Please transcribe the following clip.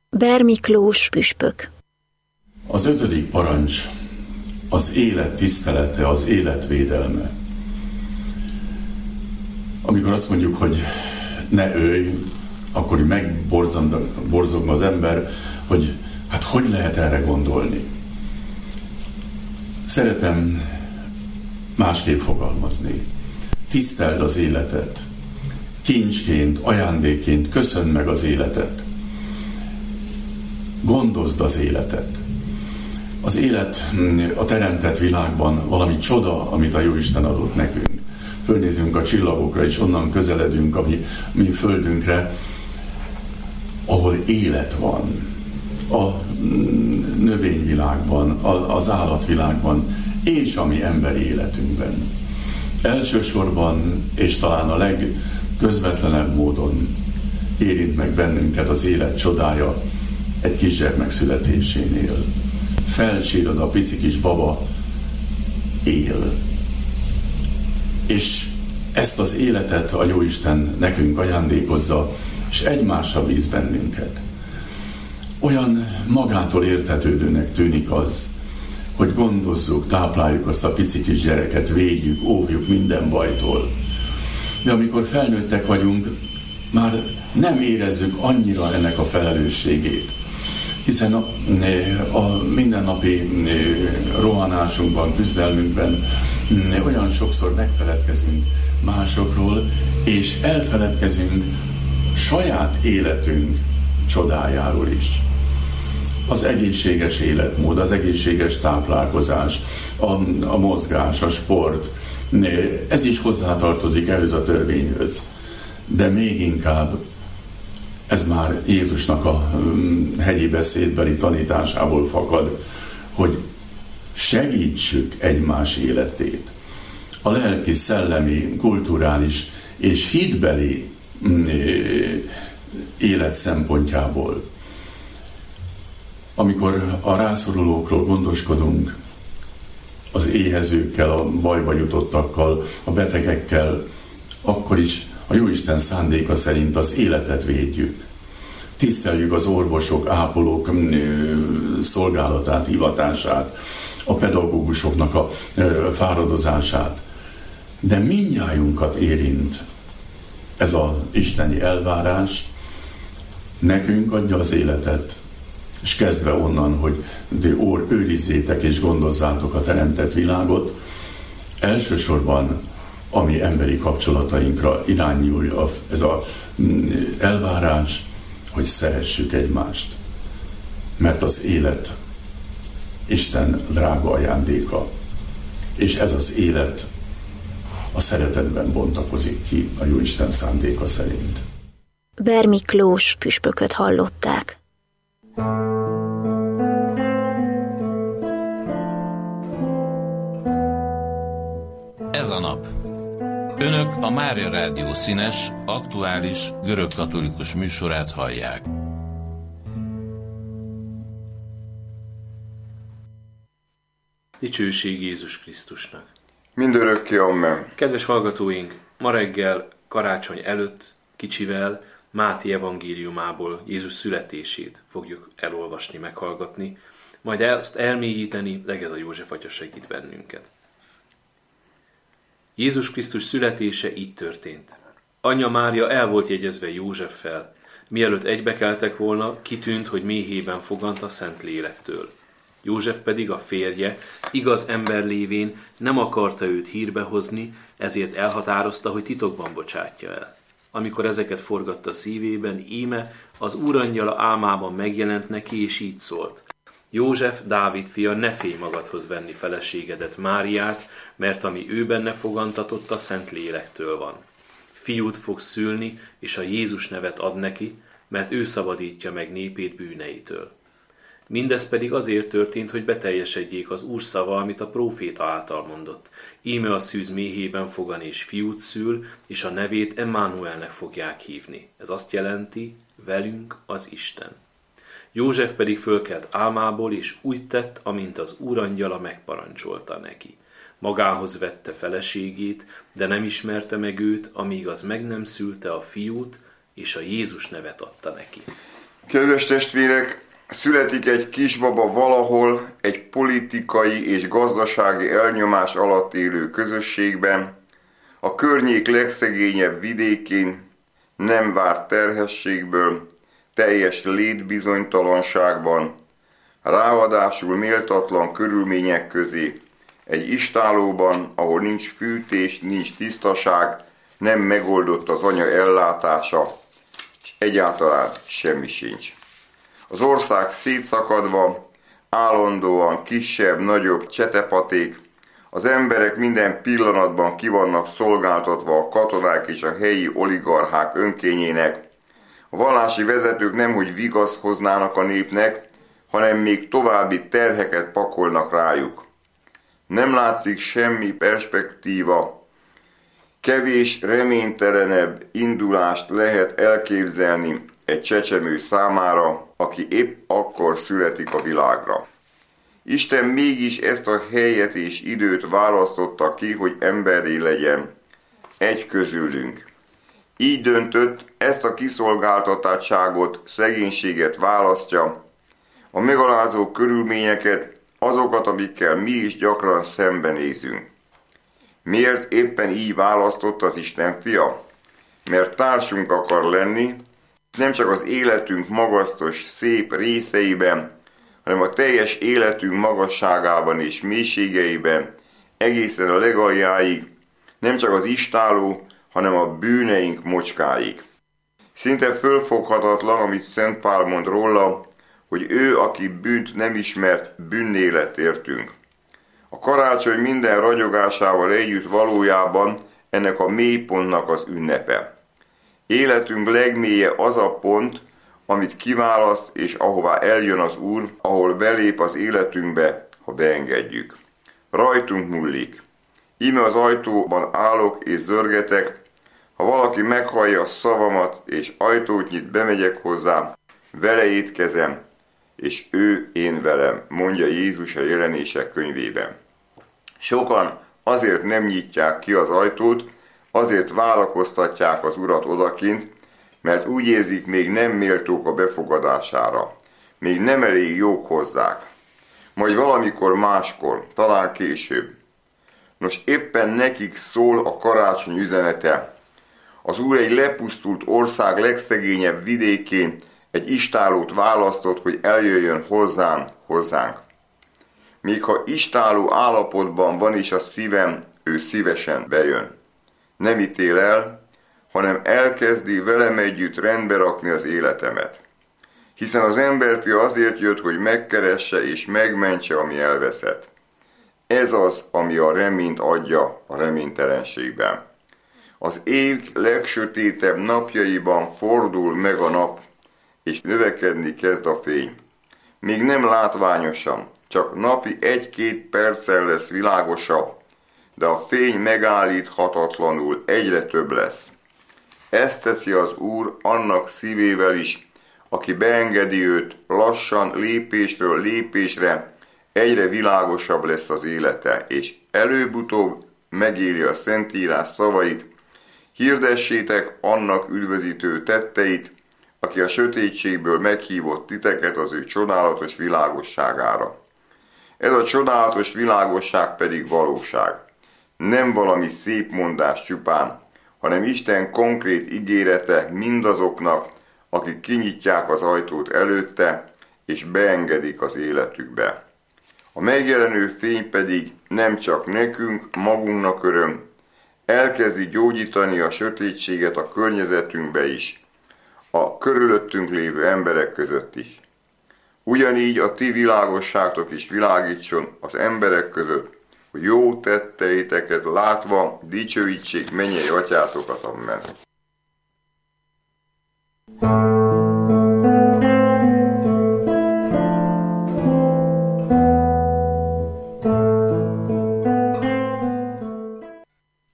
Ber Miklós püspök. Az 5. parancs az élet tisztelete, az élet védelme. Amikor azt mondjuk, hogy ne ölj, akkor megborzog az ember, hogy hát hogy lehet erre gondolni. Szeretem másképp fogalmazni. Tiszteld az életet. Kincsként, ajándékként köszönd meg az életet. Gondozd az életet. Az élet a teremtett világban valami csoda, amit a Jóisten adott nekünk. Fölnézünk a csillagokra, és onnan közeledünk a mi földünkre, ahol élet van. A növényvilágban, az állatvilágban, és a mi emberi életünkben. Elsősorban, és talán a legközvetlenebb módon érint meg bennünket az élet csodája egy kisgyermek születésénél. Felsír az a pici kis baba, él. És ezt az életet a Jóisten nekünk ajándékozza, és egymásra bíz bennünket. Olyan magától értetődőnek tűnik az, hogy gondozzuk, tápláljuk azt a pici kis gyereket, védjük, óvjuk minden bajtól. De amikor felnőttek vagyunk, már nem érezzük annyira ennek a felelősségét. Hiszen a mindennapi rohanásunkban, küzdelmünkben olyan sokszor megfeledkezünk másokról, és elfeledkezünk saját életünk csodájáról is. Az egészséges életmód, az egészséges táplálkozás, a mozgás, a sport, ez is hozzátartozik ehhez a törvényhöz. De még inkább ez már Jézusnak a hegyi beszédbeli tanításából fakad, hogy segítsük egymás életét. A lelki, szellemi, kulturális és hitbeli élet szempontjából. Amikor a rászorulókról gondoskodunk, az éhezőkkel, a bajba jutottakkal, a betegekkel, akkor is a Jóisten szándéka szerint az életet védjük. Tiszteljük az orvosok, ápolók szolgálatát, hivatását, a pedagógusoknak a fáradozását. De mindnyájunkat érint ez az isteni elvárás, nekünk adja az életet, és kezdve onnan, hogy őrizzétek és gondozzátok a teremtett világot, elsősorban a mi emberi kapcsolatainkra irányul ez az elvárás, hogy szeressük egymást. Mert az élet Isten drága ajándéka. És ez az élet a szeretetben bontakozik ki a Jóisten szándéka szerint. Ber Miklós püspököt hallották. Ez a nap. Önök a Mária Rádió színes, aktuális, görögkatolikus műsorát hallják. Dicsőség Jézus Krisztusnak. Mindörökké amen. Kedves hallgatóink, ma reggel karácsony előtt kicsivel Máté evangéliumából Jézus születését fogjuk elolvasni, meghallgatni, majd ezt elmélyíteni, legez a József Atya segít bennünket. Jézus Krisztus születése így történt. Anyja Mária el volt jegyezve Józseffel, mielőtt egybekeltek volna, kitűnt, hogy méhében fogant a Szentlélektől. József pedig a férje, igaz ember lévén nem akarta őt hírbe hozni, ezért elhatározta, hogy titokban bocsátja el. Amikor ezeket forgatta szívében, íme az úrangyala álmában megjelent neki, és így szólt: József, Dávid fia, ne félj magadhoz venni feleségedet, Máriát, mert ami ő benne fogantatott, a Szentlélektől van. Fiút fog szülni, és a Jézus nevet ad neki, mert ő szabadítja meg népét bűneitől. Mindez pedig azért történt, hogy beteljesedjék az Úr szava, amit a próféta által mondott. Íme a szűz méhében fogan és fiút szül, és a nevét Emmanuelnek fogják hívni. Ez azt jelenti, velünk az Isten. József pedig fölkelt álmából, és úgy tett, amint az úrangyala megparancsolta neki. Magához vette feleségét, de nem ismerte meg őt, amíg az meg nem szülte a fiút, és a Jézus nevet adta neki. Kedves testvérek, születik egy kisbaba valahol egy politikai és gazdasági elnyomás alatt élő közösségben, a környék legszegényebb vidékén, nem várt terhességből, teljes létbizonytalanságban, ráadásul méltatlan körülmények közé, egy istállóban, ahol nincs fűtés, nincs tisztaság, nem megoldott az anya ellátása, és egyáltalán semmi sincs. Az ország szétszakadva, állandóan kisebb-nagyobb csetepaték, az emberek minden pillanatban ki vannak szolgáltatva a katonák és a helyi oligarchák önkényének. A vallási vezetők nemhogy vigaszt hoznának a népnek, hanem még további terheket pakolnak rájuk. Nem látszik semmi perspektíva, kevés reménytelenebb indulást lehet elképzelni egy csecsemő számára, aki épp akkor születik a világra. Isten mégis ezt a helyet és időt választotta ki, hogy emberré legyen, egy közülünk. Így döntött, ezt a kiszolgáltatottságot, szegénységet választja, a megalázó körülményeket, azokat, amikkel mi is gyakran szembenézünk. Miért éppen így választott az Isten fia? Mert társunk akar lenni, nem csak az életünk magasztos, szép részeiben, hanem a teljes életünk magasságában és mélységeiben, egészen a legaljáig, nem csak az istálló, hanem a bűneink mocskáig. Szinte fölfoghatatlan, amit Szent Pál mond róla, hogy ő, aki bűnt nem ismert, bűnné lett értünk. A karácsony minden ragyogásával együtt valójában ennek a mélypontnak az ünnepe. Életünk legmélye az a pont, amit kiválaszt és ahová eljön az Úr, ahol belép az életünkbe, ha beengedjük. Rajtunk múlik. Íme az ajtóban állok és zörgetek, ha valaki meghallja a szavamat és ajtót nyit, bemegyek hozzá, vele étkezem, és ő én velem, mondja Jézus a Jelenések könyvében. Sokan azért nem nyitják ki az ajtót, azért várakoztatják az Urat odakint, mert úgy érzik, még nem méltók a befogadására, még nem elég jók hozzák. Majd valamikor máskor, talán később. Nos, éppen nekik szól a karácsony üzenete. Az Úr egy lepusztult ország legszegényebb vidékén egy istállót választott, hogy eljöjjön hozzánk. Még ha istálló állapotban van is a szívem, ő szívesen bejön. Nem ítél el, hanem elkezdi velem együtt rendbe rakni az életemet. Hiszen az emberfia azért jött, hogy megkeresse és megmentse, ami elveszett. Ez az, ami a reményt adja a reménytelenségben. Az év legsötétebb napjaiban fordul meg a nap, és növekedni kezd a fény. Még nem látványosan, csak napi 1-2 perccel lesz világosabb, de a fény megállíthatatlanul egyre több lesz. Ezt teszi az Úr annak szívével is, aki beengedi őt, lassan, lépésről lépésre egyre világosabb lesz az élete, és előbb-utóbb megéli a Szentírás szavait, hirdessétek annak üdvözítő tetteit, aki a sötétségből meghívott titeket az ő csodálatos világosságára. Ez a csodálatos világosság pedig valóság. Nem valami szép mondás csupán, hanem Isten konkrét ígérete mindazoknak, akik kinyitják az ajtót előtte, és beengedik az életükbe. A megjelenő fény pedig nem csak nekünk, magunknak öröm, elkezdi gyógyítani a sötétséget a környezetünkbe is, a körülöttünk lévő emberek között is. Ugyanígy a ti világosságotok is világítson az emberek között, hogy jó tetteiteket látva dicsőítsék mennyei atyátokat, amen.